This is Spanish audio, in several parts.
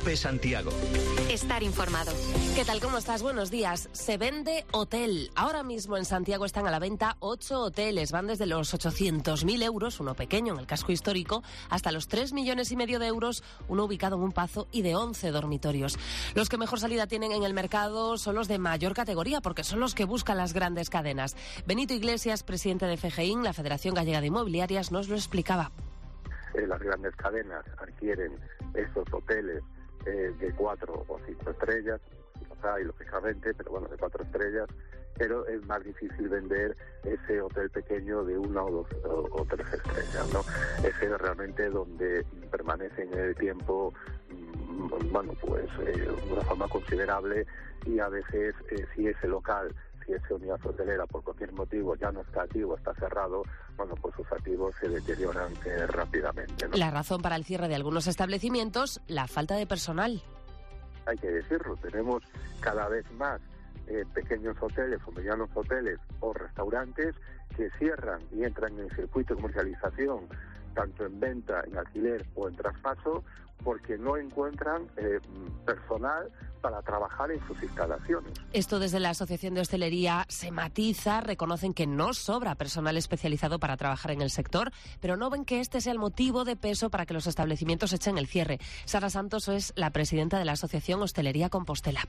COPE Santiago. Estar informado. ¿Qué tal? ¿Cómo estás? Buenos días. Se vende hotel. Ahora mismo en Santiago están a la venta 8 hoteles. Van desde los 800.000 euros, uno pequeño en el casco histórico, hasta los 3,5 millones de euros, uno ubicado en un Pazo y de 11 dormitorios. Los que mejor salida tienen en el mercado son los de mayor categoría, porque son los que buscan las grandes cadenas. Benito Iglesias, presidente de FGIN, la Federación Gallega de Inmobiliarias, nos lo explicaba. Las grandes cadenas adquieren esos hoteles de 4 o 5 estrellas, los hay lógicamente, pero bueno, de 4 estrellas, pero es más difícil vender ese hotel pequeño de 1 o 2 o 3 estrellas, ¿no? Ese es realmente donde permanecen en el tiempo, bueno, pues de una forma considerable, y a veces si ese local, si esa unidad hotelera por cualquier motivo ya no está activo, está cerrado, bueno, pues sus activos se deterioran rápidamente, ¿no? La razón para el cierre de algunos establecimientos, la falta de personal. Hay que decirlo, tenemos cada vez más pequeños hoteles o medianos hoteles o restaurantes que cierran y entran en el circuito de comercialización, tanto en venta, en alquiler o en traspaso, porque no encuentran personal para trabajar en sus instalaciones. Esto desde la Asociación de Hostelería se matiza, reconocen que no sobra personal especializado para trabajar en el sector, pero no ven que este sea el motivo de peso para que los establecimientos echen el cierre. Sara Santos es la presidenta de la Asociación Hostelería Compostela.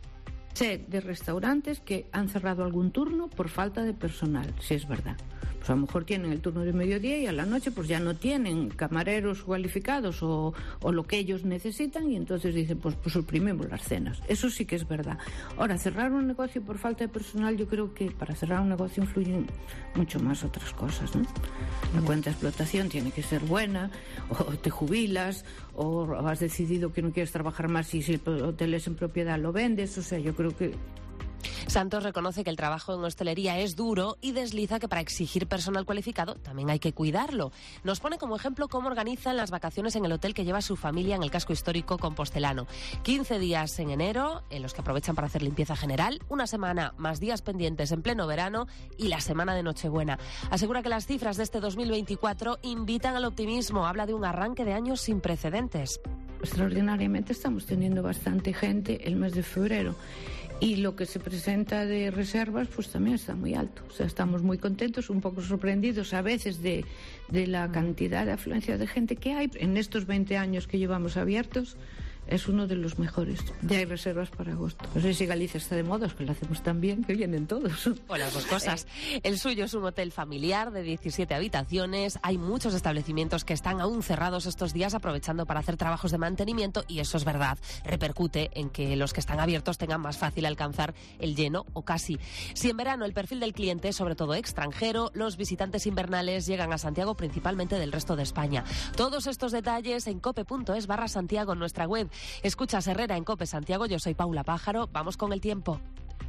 Sé de restaurantes que han cerrado algún turno por falta de personal, si es verdad. Pues a lo mejor tienen el turno de mediodía y a la noche pues ya no tienen camareros cualificados o lo que ellos necesitan, y entonces dicen pues suprimimos las cenas. Eso sí que es verdad. Ahora, cerrar un negocio por falta de personal, yo creo que para cerrar un negocio influyen mucho más otras cosas, ¿no? La cuenta de explotación tiene que ser buena, o te jubilas, o has decidido que no quieres trabajar más y si el hotel es en propiedad lo vendes. O sea, yo creo que... Santos reconoce que el trabajo en hostelería es duro y desliza que para exigir personal cualificado también hay que cuidarlo. Nos pone como ejemplo cómo organizan las vacaciones en el hotel que lleva su familia en el casco histórico compostelano. 15 días en enero, en los que aprovechan para hacer limpieza general, una semana más días pendientes en pleno verano y la semana de Nochebuena. Asegura que las cifras de este 2024 invitan al optimismo. Habla de un arranque de años sin precedentes. Extraordinariamente estamos teniendo bastante gente el mes de febrero. Y lo que se presenta de reservas pues también está muy alto. O sea, estamos muy contentos, un poco sorprendidos a veces de la cantidad de afluencia de gente que hay. En estos 20 años que llevamos abiertos es uno de los mejores. Ya hay reservas para agosto. No sé si Galicia está de moda, es que lo hacemos tan bien que vienen todos. O las dos cosas. El suyo es un hotel familiar de 17 habitaciones. Hay muchos establecimientos que están aún cerrados estos días aprovechando para hacer trabajos de mantenimiento, y eso es verdad. Repercute en que los que están abiertos tengan más fácil alcanzar el lleno o casi. Si en verano el perfil del cliente es sobre todo extranjero, los visitantes invernales llegan a Santiago principalmente del resto de España. Todos estos detalles en cope.es/Santiago en nuestra web. Escuchas Herrera en COPE Santiago, yo soy Paula Pájaro. Vamos con el tiempo.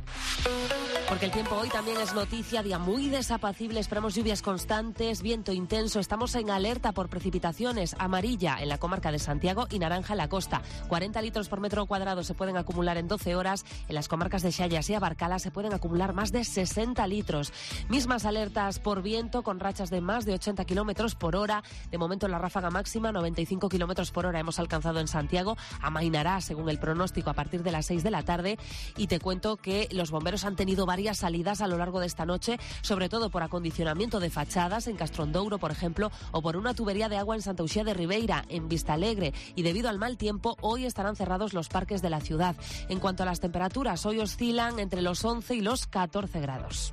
Porque el tiempo hoy también es noticia, día muy desapacible, esperamos lluvias constantes, viento intenso, estamos en alerta por precipitaciones, amarilla en la comarca de Santiago y naranja en la costa. 40 litros por metro cuadrado se pueden acumular en 12 horas, en las comarcas de Xallas y Abarcala se pueden acumular más de 60 litros. Mismas alertas por viento con rachas de más de 80 kilómetros por hora, de momento la ráfaga máxima 95 kilómetros por hora hemos alcanzado en Santiago, amainará según el pronóstico a partir de las 6 de la tarde, y te cuento que los bomberos han tenido varias salidas a lo largo de esta noche, sobre todo por acondicionamiento de fachadas en Castrondouro, por ejemplo, o por una tubería de agua en Santa Uxía de Ribeira, en Vistalegre, y debido al mal tiempo, hoy estarán cerrados los parques de la ciudad. En cuanto a las temperaturas, hoy oscilan entre los 11 y los 14 grados.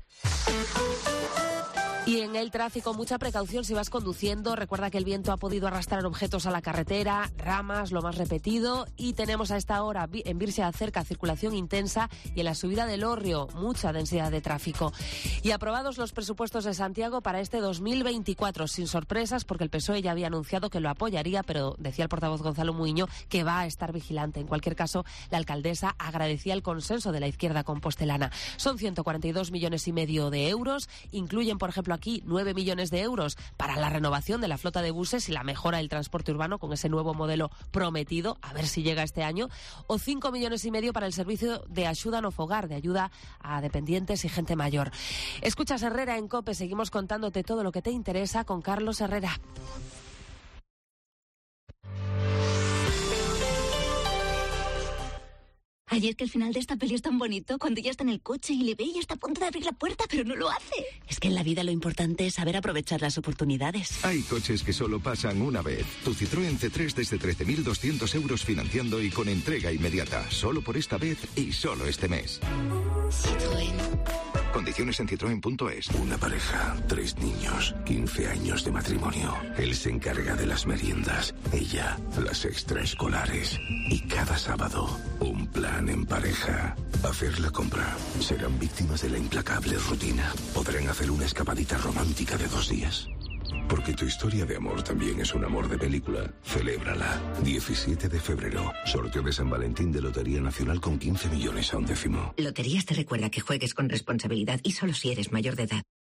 Y en el tráfico, mucha precaución si vas conduciendo. Recuerda que el viento ha podido arrastrar objetos a la carretera, ramas, lo más repetido. Y tenemos a esta hora en Birse cerca circulación intensa, y en la subida del Orrio mucha densidad de tráfico. Y aprobados los presupuestos de Santiago para este 2024, sin sorpresas, porque el PSOE ya había anunciado que lo apoyaría, pero decía el portavoz Gonzalo Muiño que va a estar vigilante. En cualquier caso, la alcaldesa agradecía el consenso de la izquierda compostelana. Son 142,5 millones de euros. Incluyen, por ejemplo, aquí 9 millones de euros para la renovación de la flota de buses y la mejora del transporte urbano con ese nuevo modelo prometido, a ver si llega este año, o 5,5 millones para el servicio de ayuda no fogar, de ayuda a dependientes y gente mayor. Escuchas Herrera en COPE, seguimos contándote todo lo que te interesa con Carlos Herrera. Ay, es que el final de esta peli es tan bonito cuando ella está en el coche y le ve y está a punto de abrir la puerta, pero no lo hace. Es que en la vida lo importante es saber aprovechar las oportunidades. Hay coches que solo pasan una vez. Tu Citroën C3 desde 13.200 euros financiando y con entrega inmediata. Solo por esta vez y solo este mes. Citroën. Condiciones en citroen.es. Una pareja, 3 niños, 15 años de matrimonio. Él se encarga de las meriendas, ella las extraescolares. Y cada sábado, un plan en pareja. Hacer la compra. Serán víctimas de la implacable rutina. Podrán hacer una escapadita romántica de 2 días. Porque tu historia de amor también es un amor de película. Celébrala. 17 de febrero. Sorteo de San Valentín de Lotería Nacional con 15 millones a un décimo. Loterías te recuerda que juegues con responsabilidad y solo si eres mayor de edad.